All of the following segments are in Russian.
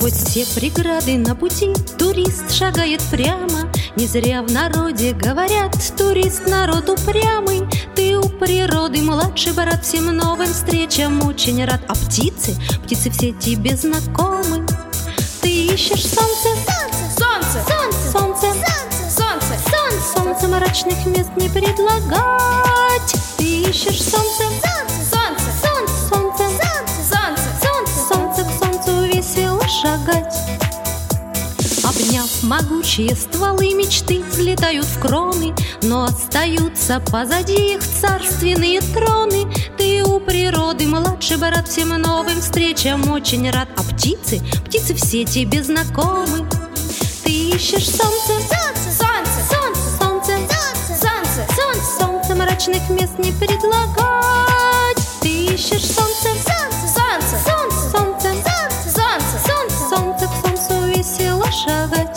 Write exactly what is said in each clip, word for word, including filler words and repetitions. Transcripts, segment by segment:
Сквозь все преграды на пути турист шагает прямо. Не зря в народе говорят: турист народ упрямый. Ты у природы младший брат, всем новым встречам очень рад. А птицы, птицы все тебе знакомы. Ты ищешь солнце, Солнце, солнце, солнце, солнце, солнце, солнце мрачных мест не предлагать. Ты ищешь солнце, солнце, солнце, солнце, солнце, солнце, солнце, к солнцу весело шагать. Обняв могучие стволы, мечты взлетают в кроны, но остаются позади их царственные троны. Ты у природы младший брат, всем новым встречам очень рад. А птицы, птицы все тебе знакомы. Ты ищешь солнце, солнце, солнце, солнце, солнце, солнце, солнце мрачных мест не предлагать. Ты ищешь солнце, солнце, солнце, солнце, солнце, солнце, солнце, к солнцу весело шагать.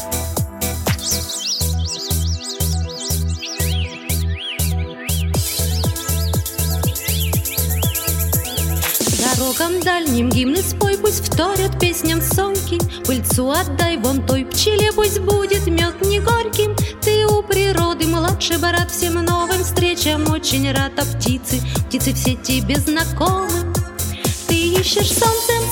Дорогам дальним гимны спой, пусть вторят песням сонки. Пыльцу отдай вон той пчеле, пусть будет мед не горьким. Ты у природы младший брат, всем новым встречам очень рад. А птицы, птицы все тебе знакомы. Ты ищешь солнце,